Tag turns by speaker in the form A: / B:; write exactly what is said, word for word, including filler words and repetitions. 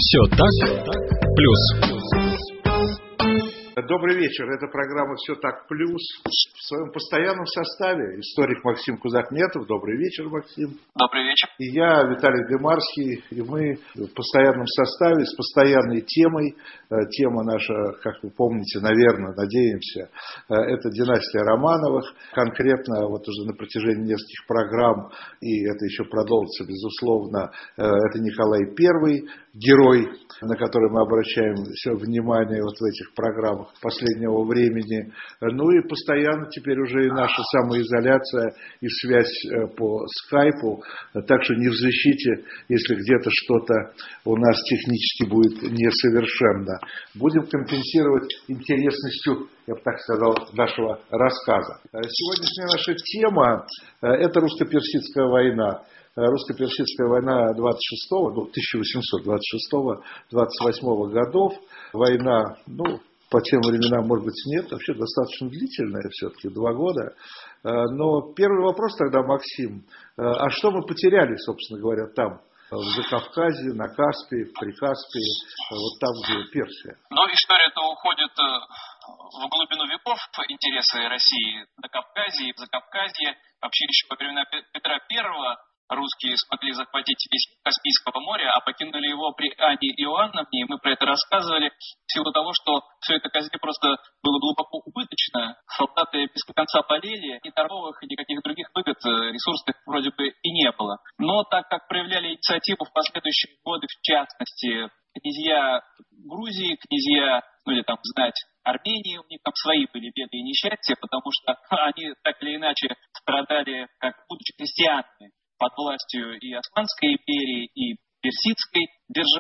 A: Все так, плюс.
B: Добрый вечер. Это программа «Все так плюс» в своем постоянном составе. Историк Максим Кузахметов. Добрый вечер, Максим.
C: Добрый вечер.
B: И я, Виталий Демарский. И мы в постоянном составе с постоянной темой. Тема наша, как вы помните, наверное, надеемся, это династия Романовых. Конкретно вот уже на протяжении нескольких программ, и это еще продолжится, безусловно, это Николай Первый, герой, на который мы обращаем все внимание вот в этих программах последнего времени. Ну и постоянно теперь уже и наша самоизоляция и связь по скайпу. Так что не взыщите, если где-то что-то у нас технически будет несовершенно. Будем компенсировать интересностью, я бы так сказал, нашего рассказа. Сегодняшняя наша тема – это русско-персидская война. Русско-персидская война двадцать шестого, ну, тысяча восемьсот двадцать шестого — двадцать восьмого годов. Война, ну, по тем временам, может быть, нет, вообще достаточно длительная все-таки, два года. Но первый вопрос тогда, Максим, а что мы потеряли, собственно говоря, там, в Закавказье, на Каспии, в Прикаспии, вот там, где Персия?
C: Но история-то уходит в глубину веков, интересы России на Кавказе и в Закавказье. Вообще еще во времена Петра Первого русские смогли захватить весь Каспийского моря, а покинули его при Анне Иоанновне, и мы про это рассказывали, в силу того, что все это Казе просто было глубоко убыточно, солдаты без конца болели, ни торговых, ни никаких других выгод ресурсных вроде бы и не было. Но так как проявляли инициативу в последующие годы, в частности, князья Грузии, князья, ну или там знать Армении, у них там свои были беды и несчастья, потому что они так или иначе страдали, как будучи христианами, под властью и Османской империи, и Персидской державы.